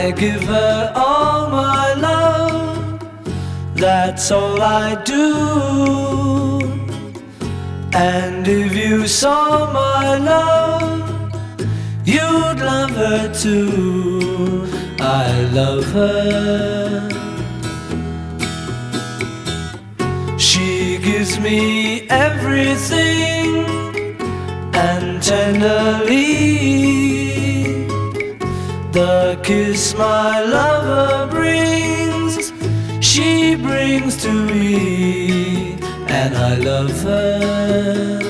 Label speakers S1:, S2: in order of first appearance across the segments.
S1: I give her all my love, that's all I do. And if you saw my love, you'd love her too. I love her. She gives me everything, and tenderly the kiss my lover brings, she brings to me, and I love her.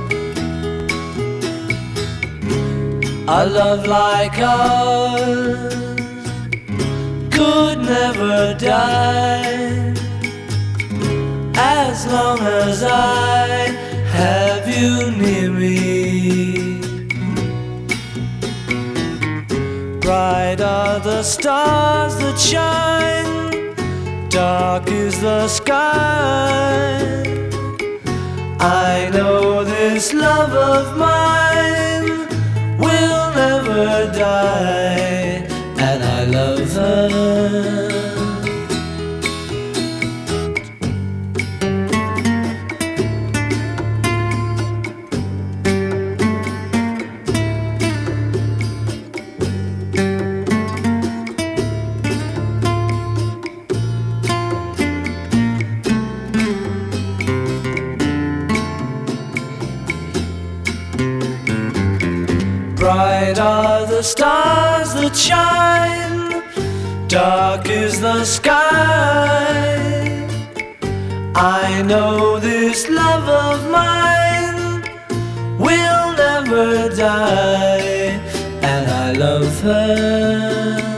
S1: A love like ours could never die, as long as I have you near me. Bright are the stars that shine, dark is the sky. I know this love of mine will never die, and I love her. Bright are the stars that shine, dark is the sky. I know this love of mine will never die, and I love her.